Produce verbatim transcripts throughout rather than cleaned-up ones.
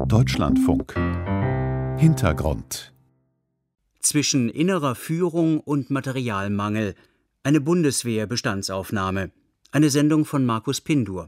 Deutschlandfunk Hintergrund. Zwischen innerer Führung und Materialmangel. Eine Bundeswehr-Bestandsaufnahme. Eine Sendung von Markus Pindur.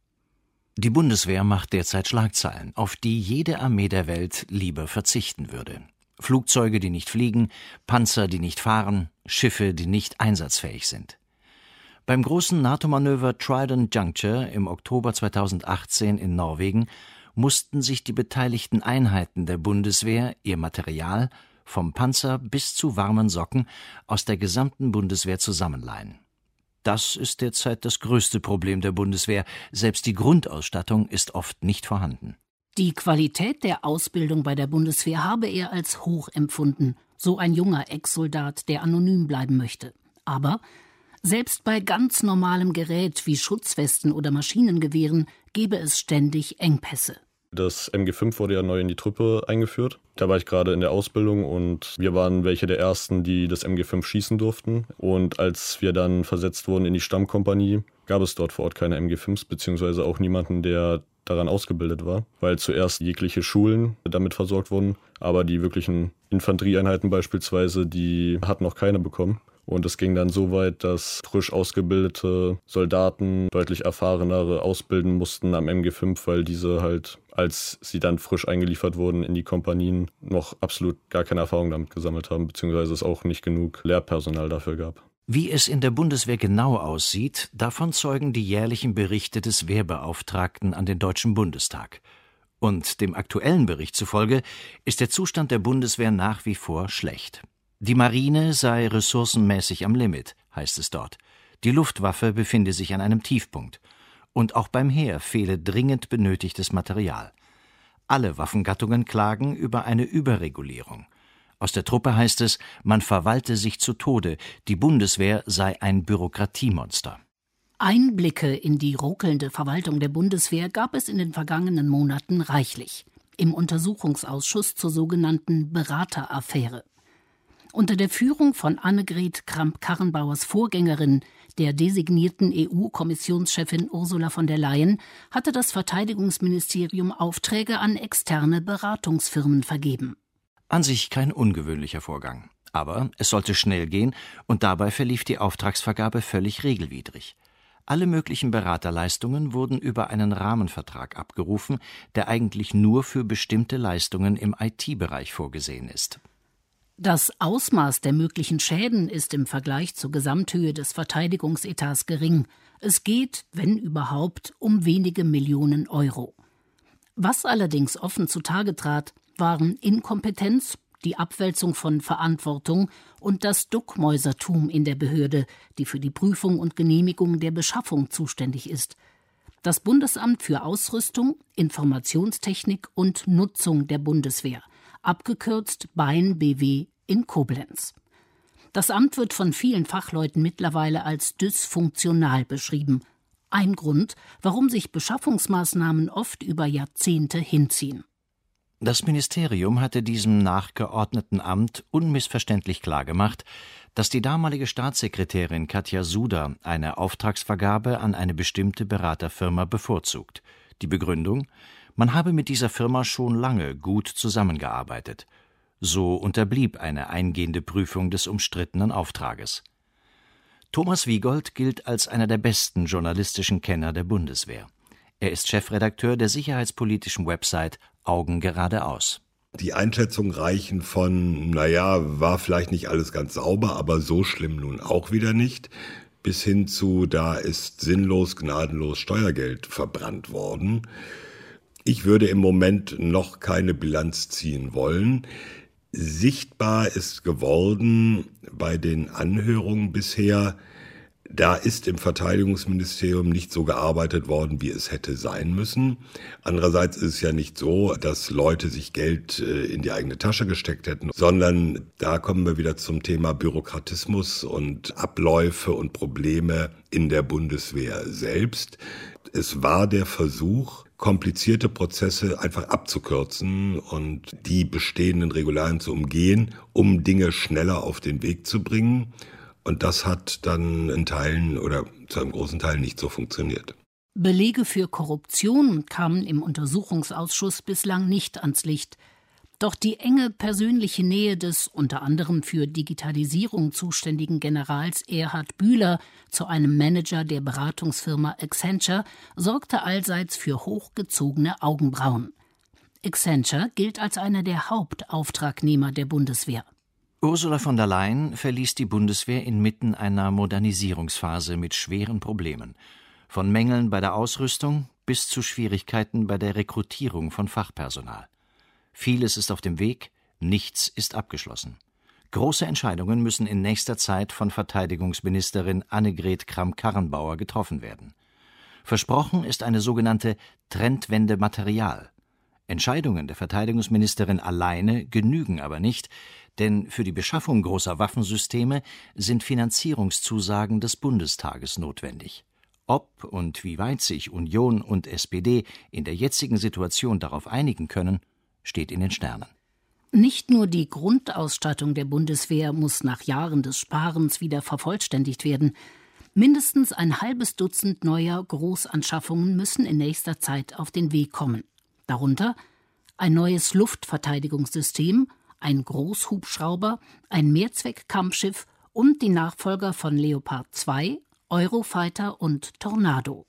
Die Bundeswehr macht derzeit Schlagzeilen, auf die jede Armee der Welt lieber verzichten würde. Flugzeuge, die nicht fliegen, Panzer, die nicht fahren, Schiffe, die nicht einsatzfähig sind. Beim großen NATO-Manöver Trident Juncture im Oktober zweitausendachtzehn in Norwegen mussten sich die beteiligten Einheiten der Bundeswehr ihr Material, vom Panzer bis zu warmen Socken, aus der gesamten Bundeswehr zusammenleihen. Das ist derzeit das größte Problem der Bundeswehr. Selbst die Grundausstattung ist oft nicht vorhanden. Die Qualität der Ausbildung bei der Bundeswehr habe er als hoch empfunden, so ein junger Ex-Soldat, der anonym bleiben möchte. Aber selbst bei ganz normalem Gerät wie Schutzwesten oder Maschinengewehren gebe es ständig Engpässe. Das M G fünf wurde ja neu in die Truppe eingeführt. Da war ich gerade in der Ausbildung und wir waren welche der Ersten, die das M G fünf schießen durften. Und als wir dann versetzt wurden in die Stammkompanie, gab es dort vor Ort keine M G fünfs, beziehungsweise auch niemanden, der daran ausgebildet war, weil zuerst jegliche Schulen damit versorgt wurden, aber die wirklichen Infanterieeinheiten beispielsweise, die hatten noch keine bekommen. Und es ging dann so weit, dass frisch ausgebildete Soldaten deutlich erfahrenere ausbilden mussten am M G fünf, weil diese halt, als sie dann frisch eingeliefert wurden in die Kompanien, noch absolut gar keine Erfahrung damit gesammelt haben, beziehungsweise es auch nicht genug Lehrpersonal dafür gab. Wie es in der Bundeswehr genau aussieht, davon zeugen die jährlichen Berichte des Wehrbeauftragten an den Deutschen Bundestag. Und dem aktuellen Bericht zufolge ist der Zustand der Bundeswehr nach wie vor schlecht. Die Marine sei ressourcenmäßig am Limit, heißt es dort. Die Luftwaffe befinde sich an einem Tiefpunkt. Und auch beim Heer fehle dringend benötigtes Material. Alle Waffengattungen klagen über eine Überregulierung. Aus der Truppe heißt es, man verwalte sich zu Tode, die Bundeswehr sei ein Bürokratiemonster. Einblicke in die ruckelnde Verwaltung der Bundeswehr gab es in den vergangenen Monaten reichlich. Im Untersuchungsausschuss zur sogenannten Berateraffäre. Unter der Führung von Annegret Kramp-Karrenbauers Vorgängerin, der designierten E U-Kommissionschefin Ursula von der Leyen, hatte das Verteidigungsministerium Aufträge an externe Beratungsfirmen vergeben. An sich kein ungewöhnlicher Vorgang. Aber es sollte schnell gehen und dabei verlief die Auftragsvergabe völlig regelwidrig. Alle möglichen Beraterleistungen wurden über einen Rahmenvertrag abgerufen, der eigentlich nur für bestimmte Leistungen im I T-Bereich vorgesehen ist. Das Ausmaß der möglichen Schäden ist im Vergleich zur Gesamthöhe des Verteidigungsetats gering. Es geht, wenn überhaupt, um wenige Millionen Euro. Was allerdings offen zutage trat, waren Inkompetenz, die Abwälzung von Verantwortung und das Duckmäusertum in der Behörde, die für die Prüfung und Genehmigung der Beschaffung zuständig ist. Das Bundesamt für Ausrüstung, Informationstechnik und Nutzung der Bundeswehr, abgekürzt B A I N B W in Koblenz. Das Amt wird von vielen Fachleuten mittlerweile als dysfunktional beschrieben. Ein Grund, warum sich Beschaffungsmaßnahmen oft über Jahrzehnte hinziehen. Das Ministerium hatte diesem nachgeordneten Amt unmissverständlich klargemacht, dass die damalige Staatssekretärin Katja Suder eine Auftragsvergabe an eine bestimmte Beraterfirma bevorzugt. Die Begründung: Man habe mit dieser Firma schon lange gut zusammengearbeitet. So unterblieb eine eingehende Prüfung des umstrittenen Auftrages. Thomas Wiegold gilt als einer der besten journalistischen Kenner der Bundeswehr. Er ist Chefredakteur der sicherheitspolitischen Website Augen geradeaus. Die Einschätzungen reichen von, naja, war vielleicht nicht alles ganz sauber, aber so schlimm nun auch wieder nicht, bis hin zu, da ist sinnlos, gnadenlos Steuergeld verbrannt worden. Ich würde im Moment noch keine Bilanz ziehen wollen. Sichtbar ist geworden bei den Anhörungen bisher, da ist im Verteidigungsministerium nicht so gearbeitet worden, wie es hätte sein müssen. Andererseits ist es ja nicht so, dass Leute sich Geld in die eigene Tasche gesteckt hätten, sondern da kommen wir wieder zum Thema Bürokratismus und Abläufe und Probleme in der Bundeswehr selbst. Es war der Versuch, komplizierte Prozesse einfach abzukürzen und die bestehenden Regularien zu umgehen, um Dinge schneller auf den Weg zu bringen. Und das hat dann in Teilen oder zu einem großen Teil nicht so funktioniert. Belege für Korruption kamen im Untersuchungsausschuss bislang nicht ans Licht. Doch die enge persönliche Nähe des unter anderem für Digitalisierung zuständigen Generals Erhard Bühler zu einem Manager der Beratungsfirma Accenture sorgte allseits für hochgezogene Augenbrauen. Accenture gilt als einer der Hauptauftragnehmer der Bundeswehr. Ursula von der Leyen verließ die Bundeswehr inmitten einer Modernisierungsphase mit schweren Problemen. Von Mängeln bei der Ausrüstung bis zu Schwierigkeiten bei der Rekrutierung von Fachpersonal. Vieles ist auf dem Weg, nichts ist abgeschlossen. Große Entscheidungen müssen in nächster Zeit von Verteidigungsministerin Annegret Kramp-Karrenbauer getroffen werden. Versprochen ist eine sogenannte Trendwende Material. Entscheidungen der Verteidigungsministerin alleine genügen aber nicht, denn für die Beschaffung großer Waffensysteme sind Finanzierungszusagen des Bundestages notwendig. Ob und wie weit sich Union und S P D in der jetzigen Situation darauf einigen können, steht in den Sternen. Nicht nur die Grundausstattung der Bundeswehr muss nach Jahren des Sparens wieder vervollständigt werden. Mindestens ein halbes Dutzend neuer Großanschaffungen müssen in nächster Zeit auf den Weg kommen. Darunter ein neues Luftverteidigungssystem, ein Großhubschrauber, ein Mehrzweck-Kampfschiff und die Nachfolger von Leopard zwei, Eurofighter und Tornado.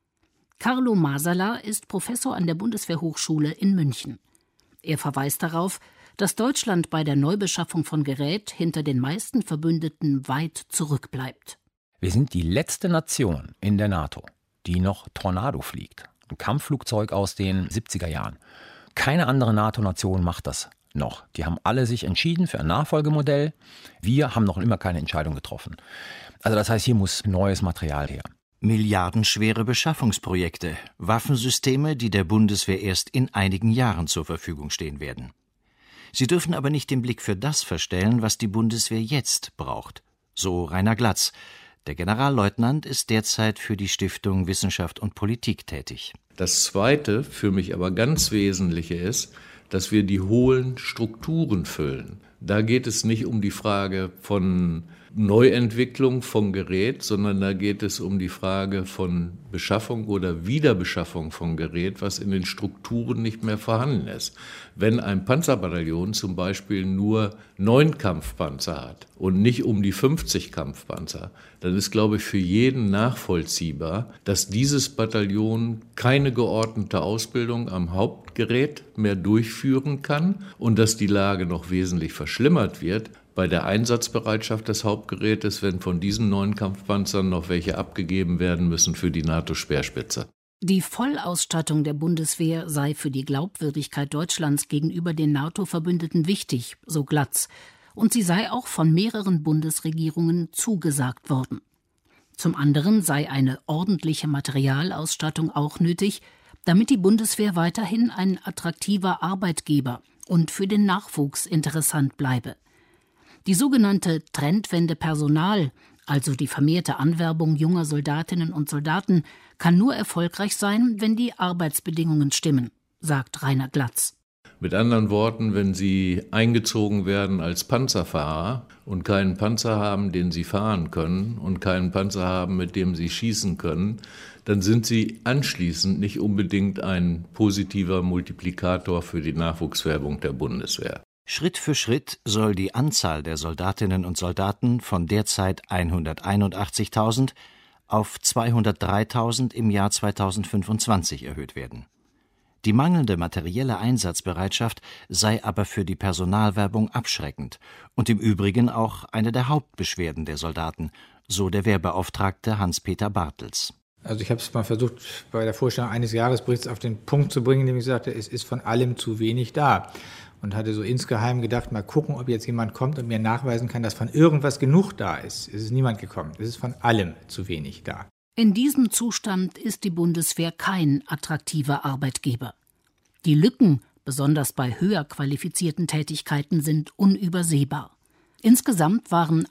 Carlo Masala ist Professor an der Bundeswehrhochschule in München. Er verweist darauf, dass Deutschland bei der Neubeschaffung von Gerät hinter den meisten Verbündeten weit zurückbleibt. Wir sind die letzte Nation in der NATO, die noch Tornado fliegt. Ein Kampfflugzeug aus den siebziger Jahren. Keine andere NATO-Nation macht das noch. Die haben alle sich entschieden für ein Nachfolgemodell. Wir haben noch immer keine Entscheidung getroffen. Also das heißt, hier muss neues Material her. Milliardenschwere Beschaffungsprojekte, Waffensysteme, die der Bundeswehr erst in einigen Jahren zur Verfügung stehen werden. Sie dürfen aber nicht den Blick für das verstellen, was die Bundeswehr jetzt braucht. So Rainer Glatz. Der Generalleutnant ist derzeit für die Stiftung Wissenschaft und Politik tätig. Das Zweite, für mich aber ganz Wesentliche ist, dass wir die hohlen Strukturen füllen. Da geht es nicht um die Frage von Neuentwicklung von Gerät, sondern da geht es um die Frage von Beschaffung oder Wiederbeschaffung von Gerät, was in den Strukturen nicht mehr vorhanden ist. Wenn ein Panzerbataillon zum Beispiel nur neun Kampfpanzer hat und nicht um die fünfzig Kampfpanzer, dann ist, glaube ich, für jeden nachvollziehbar, dass dieses Bataillon keine geordnete Ausbildung am Hauptgerät mehr durchführen kann und dass die Lage noch wesentlich verschlimmert wird bei der Einsatzbereitschaft des Hauptgerätes, wenn von diesen neuen Kampfpanzern noch welche abgegeben werden müssen für die NATO-Speerspitze. Die Vollausstattung der Bundeswehr sei für die Glaubwürdigkeit Deutschlands gegenüber den NATO-Verbündeten wichtig, so Glatz, und sie sei auch von mehreren Bundesregierungen zugesagt worden. Zum anderen sei eine ordentliche Materialausstattung auch nötig, damit die Bundeswehr weiterhin ein attraktiver Arbeitgeber und für den Nachwuchs interessant bleibe. Die sogenannte Trendwende Personal, also die vermehrte Anwerbung junger Soldatinnen und Soldaten, kann nur erfolgreich sein, wenn die Arbeitsbedingungen stimmen, sagt Rainer Glatz. Mit anderen Worten, wenn Sie eingezogen werden als Panzerfahrer und keinen Panzer haben, den Sie fahren können und keinen Panzer haben, mit dem Sie schießen können, dann sind Sie anschließend nicht unbedingt ein positiver Multiplikator für die Nachwuchswerbung der Bundeswehr. Schritt für Schritt soll die Anzahl der Soldatinnen und Soldaten von derzeit hunderteinundachtzigtausend auf zweihundertdreitausend im Jahr zweitausendfünfundzwanzig erhöht werden. Die mangelnde materielle Einsatzbereitschaft sei aber für die Personalwerbung abschreckend und im Übrigen auch eine der Hauptbeschwerden der Soldaten, so der Wehrbeauftragte Hans-Peter Bartels. Also ich habe es mal versucht, bei der Vorstellung eines Jahresberichts auf den Punkt zu bringen, indem ich sagte, es ist von allem zu wenig da. Und hatte so insgeheim gedacht, mal gucken, ob jetzt jemand kommt und mir nachweisen kann, dass von irgendwas genug da ist. Es ist niemand gekommen. Es ist von allem zu wenig da. In diesem Zustand ist die Bundeswehr kein attraktiver Arbeitgeber. Die Lücken, besonders bei höher qualifizierten Tätigkeiten, sind unübersehbar. Insgesamt waren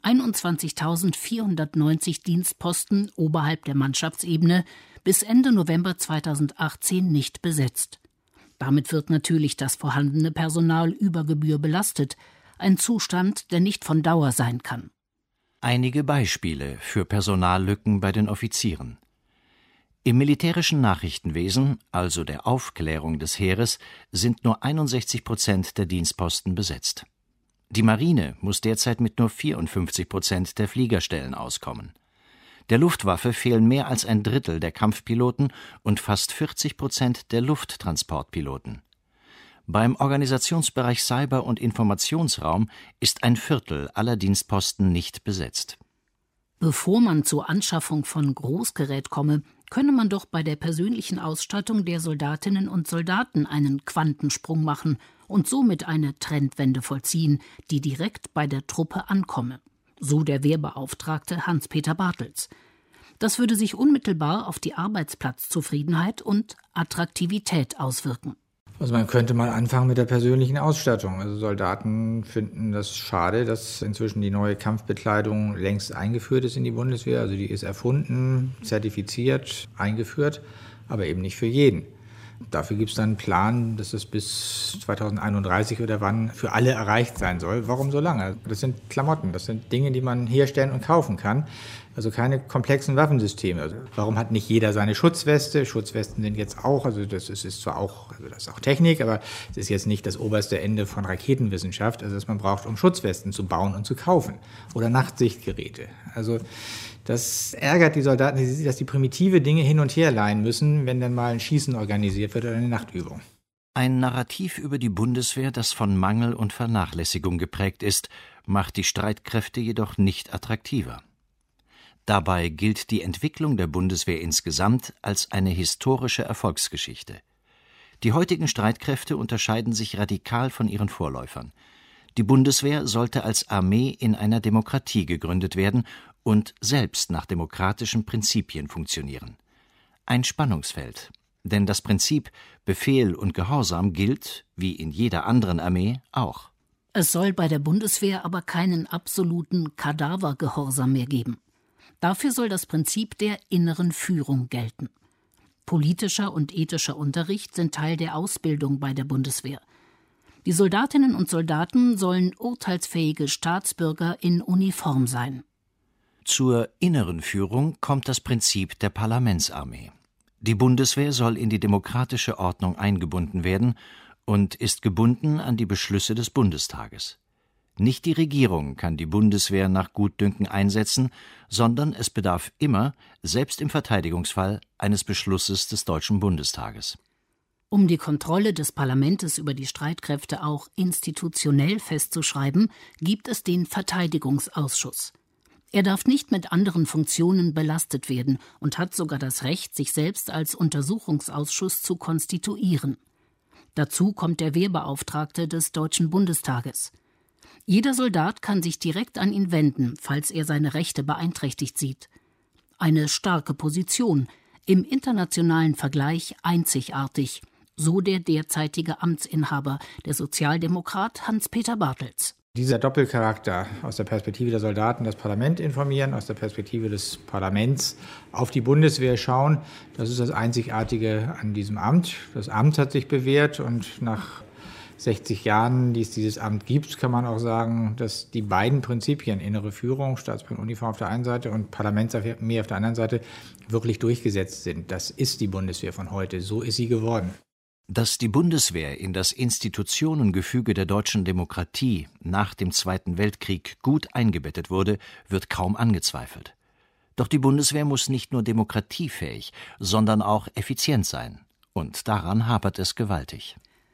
einundzwanzigtausendvierhundertneunzig Dienstposten oberhalb der Mannschaftsebene bis Ende November zweitausendachtzehn nicht besetzt. Damit wird natürlich das vorhandene Personal über Gebühr belastet, ein Zustand, der nicht von Dauer sein kann. Einige Beispiele für Personallücken bei den Offizieren. Im militärischen Nachrichtenwesen, also der Aufklärung des Heeres, sind nur einundsechzig Prozent der Dienstposten besetzt. Die Marine muss derzeit mit nur vierundfünfzig Prozent der Fliegerstellen auskommen. Der Luftwaffe fehlen mehr als ein Drittel der Kampfpiloten und fast vierzig Prozent der Lufttransportpiloten. Beim Organisationsbereich Cyber- und Informationsraum ist ein Viertel aller Dienstposten nicht besetzt. Bevor man zur Anschaffung von Großgerät komme, könne man doch bei der persönlichen Ausstattung der Soldatinnen und Soldaten einen Quantensprung machen und somit eine Trendwende vollziehen, die direkt bei der Truppe ankomme, so der Wehrbeauftragte Hans-Peter Bartels. Das würde sich unmittelbar auf die Arbeitsplatzzufriedenheit und Attraktivität auswirken. Also man könnte mal anfangen mit der persönlichen Ausstattung. Also Soldaten finden das schade, dass inzwischen die neue Kampfbekleidung längst eingeführt ist in die Bundeswehr. Also die ist erfunden, zertifiziert, eingeführt, aber eben nicht für jeden. Dafür gibt es dann einen Plan, dass es bis zweitausendeinunddreißig oder wann für alle erreicht sein soll. Warum so lange? Das sind Klamotten, das sind Dinge, die man herstellen und kaufen kann. Also keine komplexen Waffensysteme. Also warum hat nicht jeder seine Schutzweste? Schutzwesten sind jetzt auch, also das ist, ist zwar auch, also das ist auch Technik, aber es ist jetzt nicht das oberste Ende von Raketenwissenschaft, also das man braucht, um Schutzwesten zu bauen und zu kaufen. Oder Nachtsichtgeräte. Also das ärgert die Soldaten, dass die primitive Dinge hin und her leihen müssen, wenn dann mal ein Schießen organisiert wird oder eine Nachtübung. Ein Narrativ über die Bundeswehr, das von Mangel und Vernachlässigung geprägt ist, macht die Streitkräfte jedoch nicht attraktiver. Dabei gilt die Entwicklung der Bundeswehr insgesamt als eine historische Erfolgsgeschichte. Die heutigen Streitkräfte unterscheiden sich radikal von ihren Vorläufern. Die Bundeswehr sollte als Armee in einer Demokratie gegründet werden und selbst nach demokratischen Prinzipien funktionieren. Ein Spannungsfeld, denn das Prinzip Befehl und Gehorsam gilt, wie in jeder anderen Armee, auch. Es soll bei der Bundeswehr aber keinen absoluten Kadavergehorsam mehr geben. Dafür soll das Prinzip der inneren Führung gelten. Politischer und ethischer Unterricht sind Teil der Ausbildung bei der Bundeswehr. Die Soldatinnen und Soldaten sollen urteilsfähige Staatsbürger in Uniform sein. Zur inneren Führung kommt das Prinzip der Parlamentsarmee. Die Bundeswehr soll in die demokratische Ordnung eingebunden werden und ist gebunden an die Beschlüsse des Bundestages. Nicht die Regierung kann die Bundeswehr nach Gutdünken einsetzen, sondern es bedarf immer, selbst im Verteidigungsfall, eines Beschlusses des Deutschen Bundestages. Um die Kontrolle des Parlaments über die Streitkräfte auch institutionell festzuschreiben, gibt es den Verteidigungsausschuss. Er darf nicht mit anderen Funktionen belastet werden und hat sogar das Recht, sich selbst als Untersuchungsausschuss zu konstituieren. Dazu kommt der Wehrbeauftragte des Deutschen Bundestages. Jeder Soldat kann sich direkt an ihn wenden, falls er seine Rechte beeinträchtigt sieht. Eine starke Position, im internationalen Vergleich einzigartig, so der derzeitige Amtsinhaber, der Sozialdemokrat Hans-Peter Bartels. Dieser Doppelcharakter, aus der Perspektive der Soldaten das Parlament informieren, aus der Perspektive des Parlaments auf die Bundeswehr schauen, das ist das Einzigartige an diesem Amt. Das Amt hat sich bewährt und nach sechzig Jahren, die es dieses Amt gibt, kann man auch sagen, dass die beiden Prinzipien, innere Führung, Staatsbürgeruniform auf der einen Seite und Parlamentsarmee auf der anderen Seite, wirklich durchgesetzt sind. Das ist die Bundeswehr von heute, so ist sie geworden. Dass die Bundeswehr in das Institutionengefüge der deutschen Demokratie nach dem Zweiten Weltkrieg gut eingebettet wurde, wird kaum angezweifelt. Doch die Bundeswehr muss nicht nur demokratiefähig, sondern auch effizient sein. Und daran hapert es gewaltig.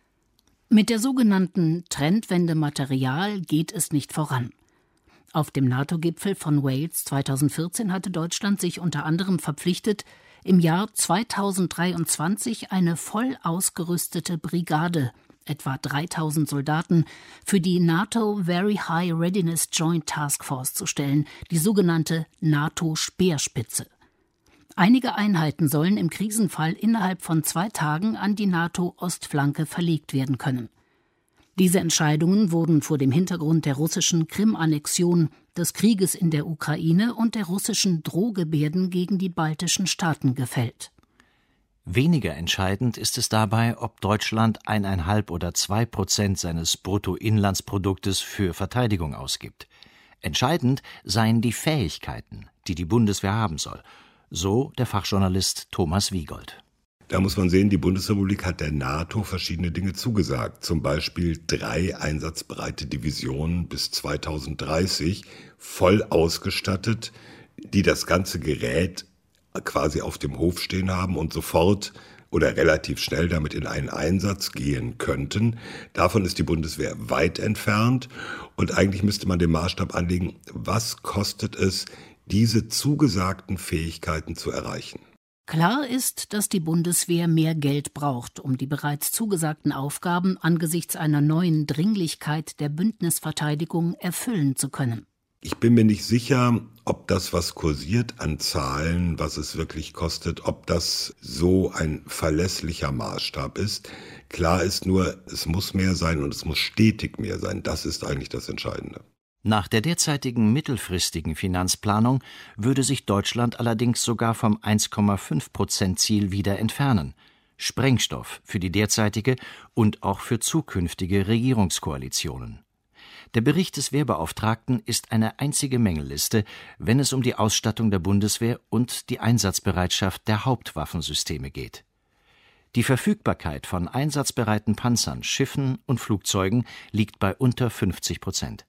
Mit der sogenannten Trendwende Material geht es nicht voran. Auf dem NATO-Gipfel von Wales zweitausendvierzehn hatte Deutschland sich unter anderem verpflichtet, im Jahr zweitausenddreiundzwanzig eine voll ausgerüstete Brigade, etwa dreitausend Soldaten, für die NATO Very High Readiness Joint Task Force zu stellen, die sogenannte NATO-Speerspitze. Einige Einheiten sollen im Krisenfall innerhalb von zwei Tagen an die NATO-Ostflanke verlegt werden können. Diese Entscheidungen wurden vor dem Hintergrund der russischen Krim-Annexion, des Krieges in der Ukraine und der russischen Drohgebärden gegen die baltischen Staaten gefällt. Weniger entscheidend ist es dabei, ob Deutschland eineinhalb oder zwei Prozent seines Bruttoinlandsproduktes für Verteidigung ausgibt. Entscheidend seien die Fähigkeiten, die die Bundeswehr haben soll. so der Fachjournalist Thomas Wiegold. Da muss man sehen, die Bundesrepublik hat der NATO verschiedene Dinge zugesagt. Zum Beispiel drei einsatzbereite Divisionen bis zweitausenddreißig, voll ausgestattet, die das ganze Gerät quasi auf dem Hof stehen haben und sofort oder relativ schnell damit in einen Einsatz gehen könnten. Davon ist die Bundeswehr weit entfernt. Und eigentlich müsste man den Maßstab anlegen, was kostet es, diese zugesagten Fähigkeiten zu erreichen. Klar ist, dass die Bundeswehr mehr Geld braucht, um die bereits zugesagten Aufgaben angesichts einer neuen Dringlichkeit der Bündnisverteidigung erfüllen zu können. Ich bin mir nicht sicher, ob das, was kursiert an Zahlen, was es wirklich kostet, ob das so ein verlässlicher Maßstab ist. Klar ist nur, es muss mehr sein und es muss stetig mehr sein. Das ist eigentlich das Entscheidende. Nach der derzeitigen mittelfristigen Finanzplanung würde sich Deutschland allerdings sogar vom eins Komma fünf Prozent Ziel wieder entfernen. Sprengstoff für die derzeitige und auch für zukünftige Regierungskoalitionen. Der Bericht des Wehrbeauftragten ist eine einzige Mängelliste, wenn es um die Ausstattung der Bundeswehr und die Einsatzbereitschaft der Hauptwaffensysteme geht. Die Verfügbarkeit von einsatzbereiten Panzern, Schiffen und Flugzeugen liegt bei unter fünfzig Prozent.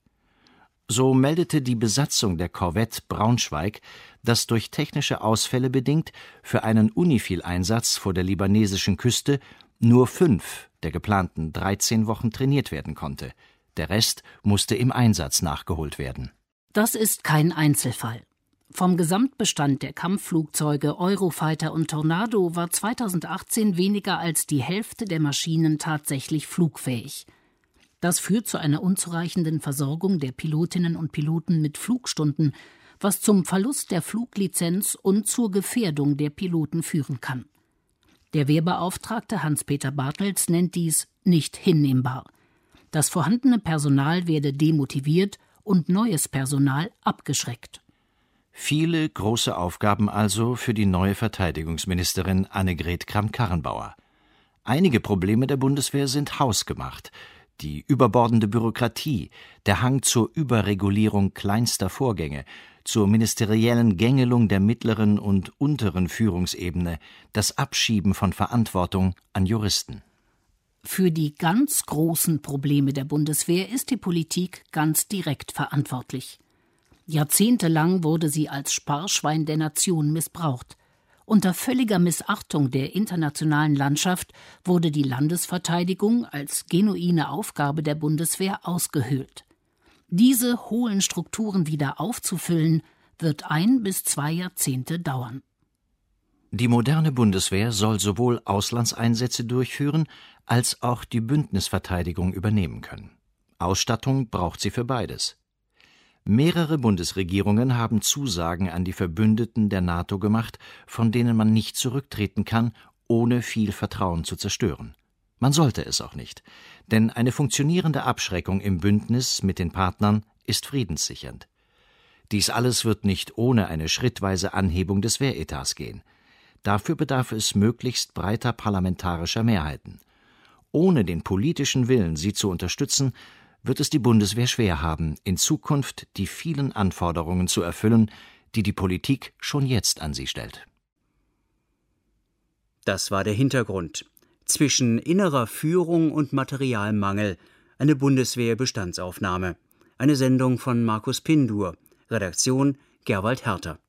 So meldete die Besatzung der Korvette Braunschweig, dass durch technische Ausfälle bedingt für einen UNIFIL-Einsatz vor der libanesischen Küste nur fünf der geplanten dreizehn Wochen trainiert werden konnte. Der Rest musste im Einsatz nachgeholt werden. Das ist kein Einzelfall. Vom Gesamtbestand der Kampfflugzeuge Eurofighter und Tornado war zweitausendachtzehn weniger als die Hälfte der Maschinen tatsächlich flugfähig. Das führt zu einer unzureichenden Versorgung der Pilotinnen und Piloten mit Flugstunden, was zum Verlust der Fluglizenz und zur Gefährdung der Piloten führen kann. Der Wehrbeauftragte Hans-Peter Bartels nennt dies nicht hinnehmbar. Das vorhandene Personal werde demotiviert und neues Personal abgeschreckt. Viele große Aufgaben also für die neue Verteidigungsministerin Annegret Kramp-Karrenbauer. Einige Probleme der Bundeswehr sind hausgemacht. Die überbordende Bürokratie, der Hang zur Überregulierung kleinster Vorgänge, zur ministeriellen Gängelung der mittleren und unteren Führungsebene, das Abschieben von Verantwortung an Juristen. Für die ganz großen Probleme der Bundeswehr ist die Politik ganz direkt verantwortlich. Jahrzehntelang wurde sie als Sparschwein der Nation missbraucht. Unter völliger Missachtung der internationalen Landschaft wurde die Landesverteidigung als genuine Aufgabe der Bundeswehr ausgehöhlt. Diese hohlen Strukturen wieder aufzufüllen, wird ein bis zwei Jahrzehnte dauern. Die moderne Bundeswehr soll sowohl Auslandseinsätze durchführen, als auch die Bündnisverteidigung übernehmen können. Ausstattung braucht sie für beides. Mehrere Bundesregierungen haben Zusagen an die Verbündeten der NATO gemacht, von denen man nicht zurücktreten kann, ohne viel Vertrauen zu zerstören. Man sollte es auch nicht, denn eine funktionierende Abschreckung im Bündnis mit den Partnern ist friedenssichernd. Dies alles wird nicht ohne eine schrittweise Anhebung des Wehretats gehen. Dafür bedarf es möglichst breiter parlamentarischer Mehrheiten. Ohne den politischen Willen, sie zu unterstützen, wird es die Bundeswehr schwer haben, in Zukunft die vielen Anforderungen zu erfüllen, die die Politik schon jetzt an sie stellt. Das war der Hintergrund. Zwischen innerer Führung und Materialmangel eine Bundeswehr-Bestandsaufnahme. Eine Sendung von Markus Pindur. Redaktion Gerwald Herter.